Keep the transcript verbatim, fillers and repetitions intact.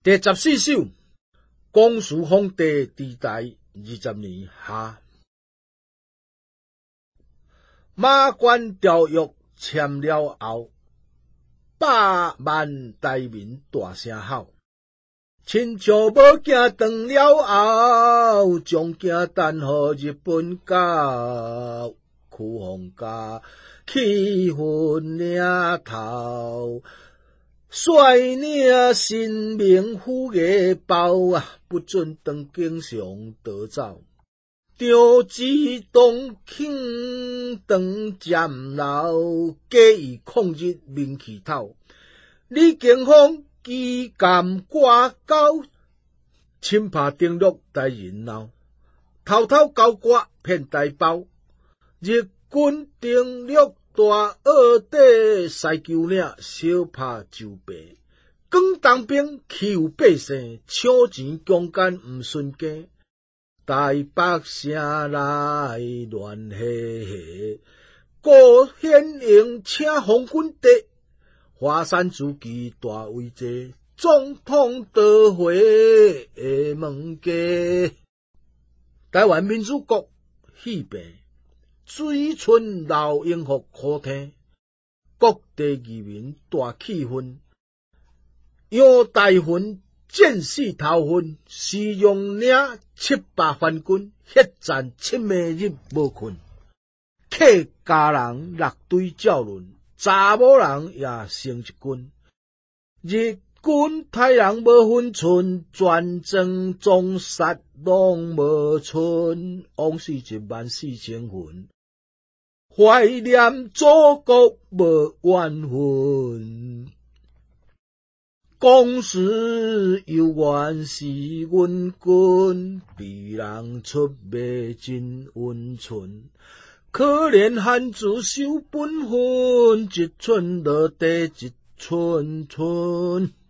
第十四首，光绪皇帝治台二十年下。马关条约签了后，百万大民大声吼。亲像无囝断了后，将囝等予日本教，屈皇家气愤领头。率领新民府个包啊，不准当京上逃走。张之洞庆当占牢，假意抗日民气头。李经方机监挂钩，侵拍登陆大人闹。偷偷交割骗大包，日军登陆大澳底西丘岭，小拍就白。广东兵欺负百姓，抢钱强奸毋顺家。台北城内乱嘿嘿，郭显英请皇军敌，华山主旗大威济，总统倒回下门街。台湾民主国戏病。水村老英福苦听，各地渔民大气愤。杨大魂战死头昏，时用领七百番军，血战七暝日无困。客家人落堆照论，查某人也成一军。日军太人无分寸，全征总杀拢无剩，往死一万四千魂。怀念祖国无怨恨，讲时有怨是阮君，被人出卖真温存。可怜汉子守本分，一寸落地一寸寸。